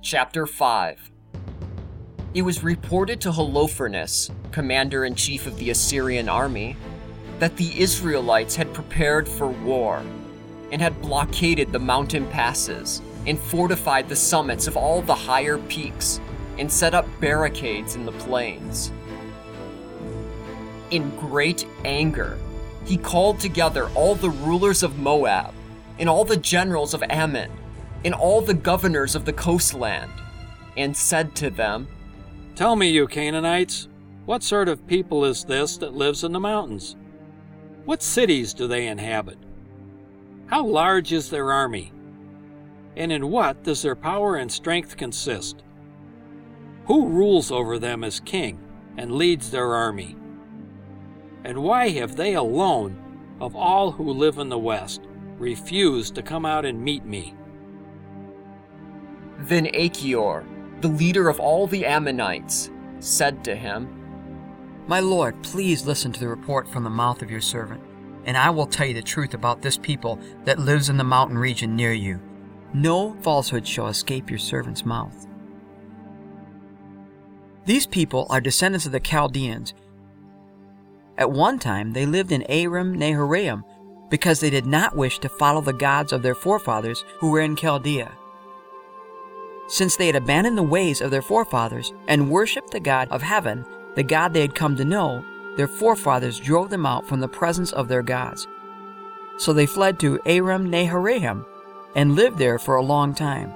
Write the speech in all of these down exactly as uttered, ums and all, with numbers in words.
Chapter five. It was reported to Holofernes, commander-in-chief of the Assyrian army, that the Israelites had prepared for war and had blockaded the mountain passes and fortified the summits of all the higher peaks and set up barricades in the plains. In great anger, he called together all the rulers of Moab and all the generals of Ammon and all the governors of the coastland, and said to them, "Tell me, you Canaanites, what sort of people is this that lives in the mountains? What cities do they inhabit? How large is their army? And in what does their power and strength consist? Who rules over them as king and leads their army? And why have they alone, of all who live in the west, refused to come out and meet me?" Then Achior, the leader of all the Ammonites, said to him, "My lord, please listen to the report from the mouth of your servant, and I will tell you the truth about this people that lives in the mountain region near you. No falsehood shall escape your servant's mouth. These people are descendants of the Chaldeans. At one time they lived in Aram Naharaim because they did not wish to follow the gods of their forefathers who were in Chaldea. Since they had abandoned the ways of their forefathers and worshipped the God of heaven, the God they had come to know, their forefathers drove them out from the presence of their gods. So they fled to Aram Naharaim and lived there for a long time.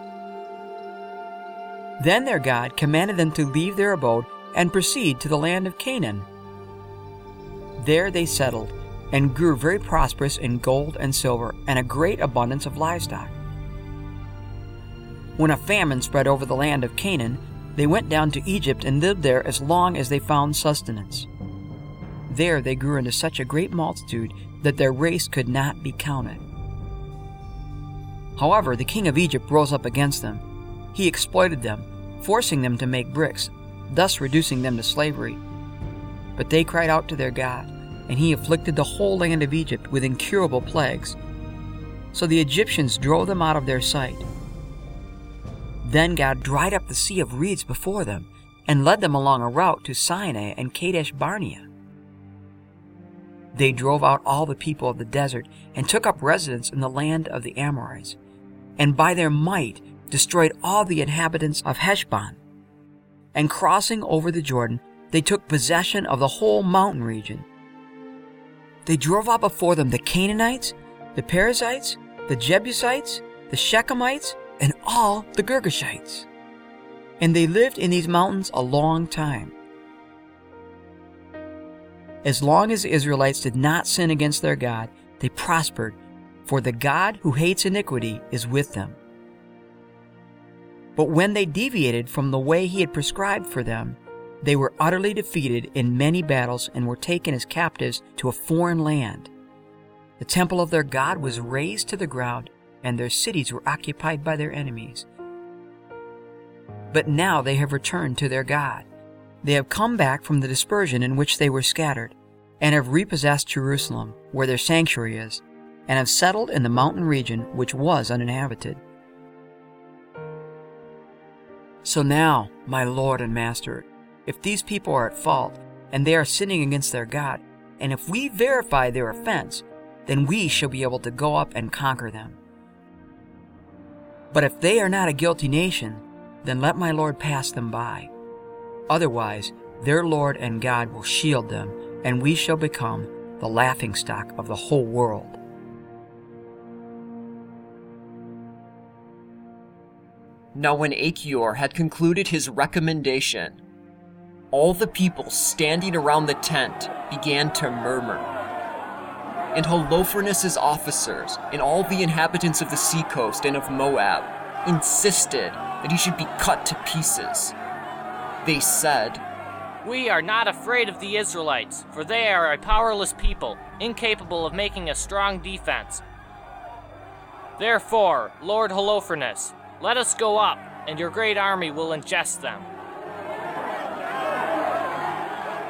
Then their God commanded them to leave their abode and proceed to the land of Canaan. There they settled and grew very prosperous in gold and silver and a great abundance of livestock. When a famine spread over the land of Canaan, they went down to Egypt and lived there as long as they found sustenance. There they grew into such a great multitude that their race could not be counted. However, the king of Egypt rose up against them. He exploited them, forcing them to make bricks, thus reducing them to slavery. But they cried out to their God, and he afflicted the whole land of Egypt with incurable plagues. So the Egyptians drove them out of their sight. Then God dried up the sea of reeds before them, and led them along a route to Sinai and Kadesh Barnea. They drove out all the people of the desert, and took up residence in the land of the Amorites, and by their might destroyed all the inhabitants of Heshbon. And crossing over the Jordan, they took possession of the whole mountain region. They drove out before them the Canaanites, the Perizzites, the Jebusites, the Shechemites, and all the Girgashites. And they lived in these mountains a long time. As long as the Israelites did not sin against their God, they prospered, for the God who hates iniquity is with them. But when they deviated from the way he had prescribed for them, they were utterly defeated in many battles and were taken as captives to a foreign land. The temple of their God was razed to the ground, and their cities were occupied by their enemies. But now they have returned to their God. They have come back from the dispersion in which they were scattered, and have repossessed Jerusalem, where their sanctuary is, and have settled in the mountain region which was uninhabited. So now, my Lord and Master, if these people are at fault, and they are sinning against their God, and if we verify their offense, then we shall be able to go up and conquer them. But if they are not a guilty nation, then let my Lord pass them by. Otherwise, their Lord and God will shield them, and we shall become the laughingstock of the whole world." Now when Achior had concluded his recommendation, all the people standing around the tent began to murmur. And Holofernes' officers and all the inhabitants of the seacoast and of Moab insisted that he should be cut to pieces. They said, "We are not afraid of the Israelites, for they are a powerless people, incapable of making a strong defense. Therefore, Lord Holofernes, let us go up, and your great army will ingest them."